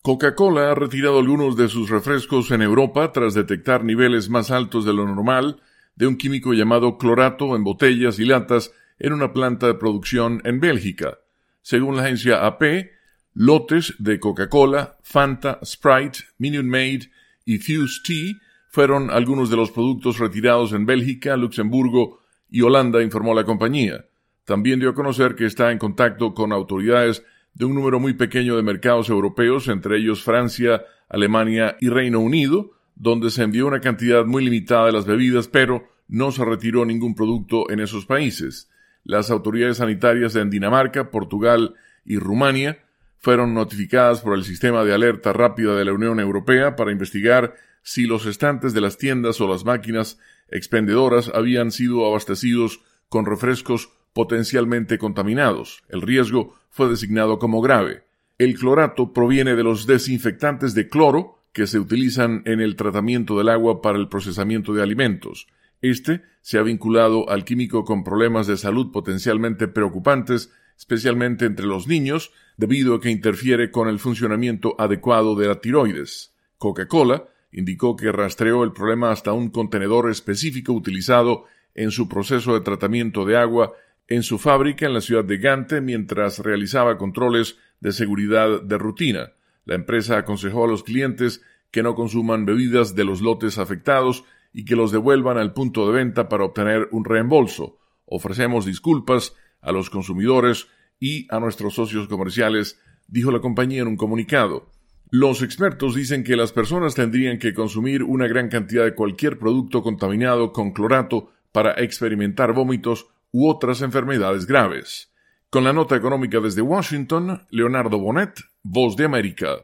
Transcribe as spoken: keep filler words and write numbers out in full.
Coca-Cola ha retirado algunos de sus refrescos en Europa tras detectar niveles más altos de lo normal de un químico llamado clorato en botellas y latas en una planta de producción en Bélgica. Según la agencia A P, lotes de Coca-Cola, Fanta, Sprite, Minute Maid y Fuze Tea fueron algunos de los productos retirados en Bélgica, Luxemburgo y Holanda, informó la compañía. También dio a conocer que está en contacto con autoridades de un número muy pequeño de mercados europeos, entre ellos Francia, Alemania y Reino Unido, donde se envió una cantidad muy limitada de las bebidas, pero no se retiró ningún producto en esos países. Las autoridades sanitarias en Dinamarca, Portugal y Rumania fueron notificadas por el sistema de alerta rápida de la Unión Europea para investigar si los estantes de las tiendas o las máquinas expendedoras habían sido abastecidos con refrescos potencialmente contaminados. El riesgo fue designado como grave. El clorato proviene de los desinfectantes de cloro que se utilizan en el tratamiento del agua para el procesamiento de alimentos. Este se ha vinculado al químico con problemas de salud potencialmente preocupantes, especialmente entre los niños, debido a que interfiere con el funcionamiento adecuado de la tiroides. Coca-Cola indicó que rastreó el problema hasta un contenedor específico utilizado en su proceso de tratamiento de agua en su fábrica en la ciudad de Gante mientras realizaba controles de seguridad de rutina. La empresa aconsejó a los clientes que no consuman bebidas de los lotes afectados y que los devuelvan al punto de venta para obtener un reembolso. Ofrecemos disculpas a los consumidores y a nuestros socios comerciales, dijo la compañía en un comunicado. Los expertos dicen que las personas tendrían que consumir una gran cantidad de cualquier producto contaminado con clorato para experimentar vómitos u otras enfermedades graves. Con la nota económica desde Washington, Leonardo Bonet, Voz de América.